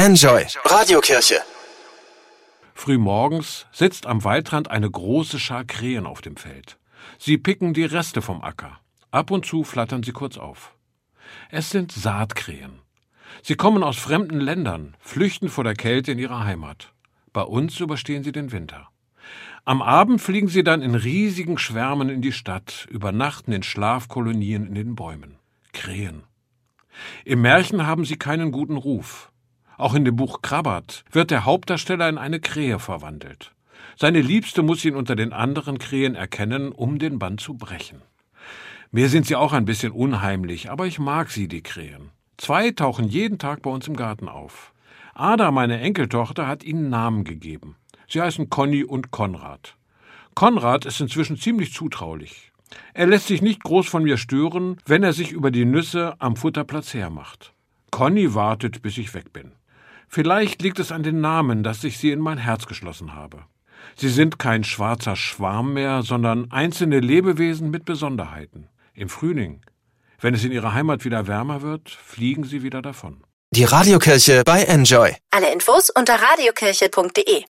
Enjoy Radiokirche. Frühmorgens sitzt am Waldrand eine große Schar Krähen auf dem Feld. Sie picken die Reste vom Acker. Ab und zu flattern sie kurz auf. Es sind Saatkrähen. Sie kommen aus fremden Ländern, flüchten vor der Kälte in ihre Heimat. Bei uns überstehen sie den Winter. Am Abend fliegen sie dann in riesigen Schwärmen in die Stadt, übernachten in Schlafkolonien in den Bäumen. Krähen. Im Märchen haben sie keinen guten Ruf. Auch in dem Buch Krabbert wird der Hauptdarsteller in eine Krähe verwandelt. Seine Liebste muss ihn unter den anderen Krähen erkennen, um den Bann zu brechen. Mir sind sie auch ein bisschen unheimlich, aber ich mag sie, die Krähen. 2 tauchen jeden Tag bei uns im Garten auf. Ada, meine Enkeltochter, hat ihnen Namen gegeben. Sie heißen Conny und Konrad. Konrad ist inzwischen ziemlich zutraulich. Er lässt sich nicht groß von mir stören, wenn er sich über die Nüsse am Futterplatz hermacht. Conny wartet, bis ich weg bin. Vielleicht liegt es an den Namen, dass ich sie in mein Herz geschlossen habe. Sie sind kein schwarzer Schwarm mehr, sondern einzelne Lebewesen mit Besonderheiten. Im Frühling, wenn es in ihrer Heimat wieder wärmer wird, fliegen sie wieder davon. Die Radiokirche bei Enjoy. Alle Infos unter radiokirche.de.